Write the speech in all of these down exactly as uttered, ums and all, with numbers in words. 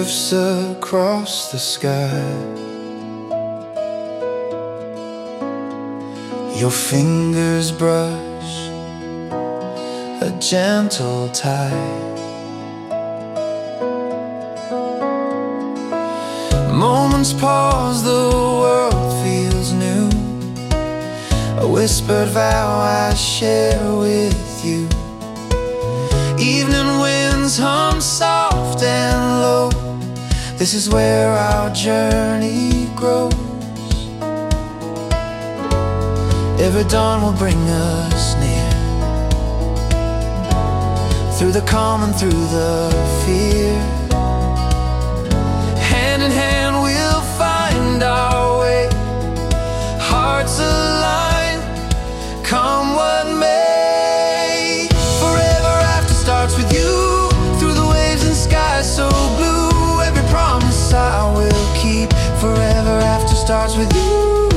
drifts across the sky. Your fingers brush a gentle tide. Moments pause, the world feels new. A whispered vow I share with you. Evening winds hum soft and low. This is where our journey grows. Every dawn will bring us near, through the calm and through the fear. Hand in hand we'll find our way, hearts align, come what may. Forever after starts with you, through the waves and skies so blue. Every promise I will keep. Forever after starts with you.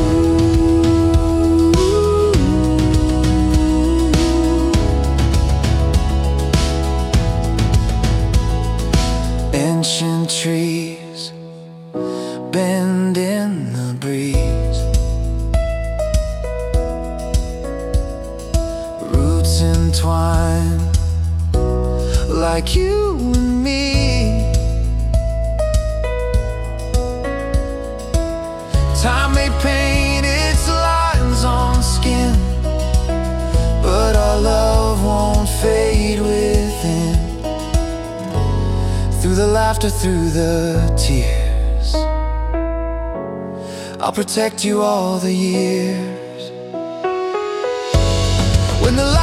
Ancient trees bend in the breeze, roots entwine like you and me. Time may paint its lines on skin, but our love won't fade within. Through the laughter, through the tears, I'll protect you all the years. When the